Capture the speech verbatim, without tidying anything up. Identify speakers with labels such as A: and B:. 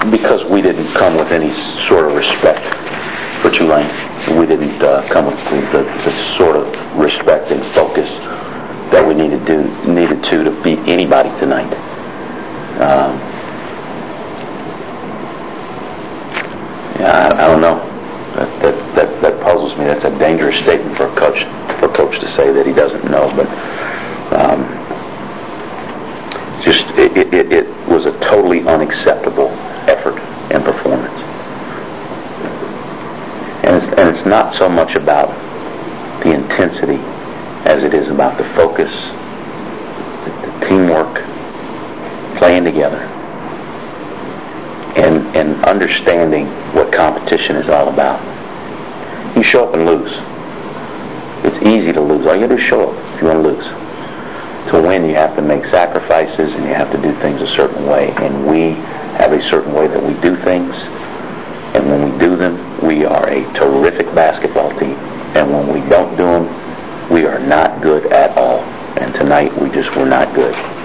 A: because we didn't come with any sort of respect for Tulane. We didn't uh, come with the, the, the sort of respect and focus that we needed to needed to to beat anybody tonight. Um, yeah, I, I don't know. That, that that that puzzles me. That's a dangerous statement for a coach for a coach to say that he doesn't know. But um, just it, it, it was a totally unacceptable effort and performance. And it's, and it's not so much about the intensity as it is about the focus, the, the teamwork, playing together, and, and understanding what competition is all about. You show up and lose. It's easy to lose. All you gotta do is show up if you want to lose. To win, you have to make sacrifices and you have to do things a certain way. And we have a certain way that we do things. And when we do them, we are a terrific basketball team. And when we don't do them, we are not good at all. And tonight, we just were not good.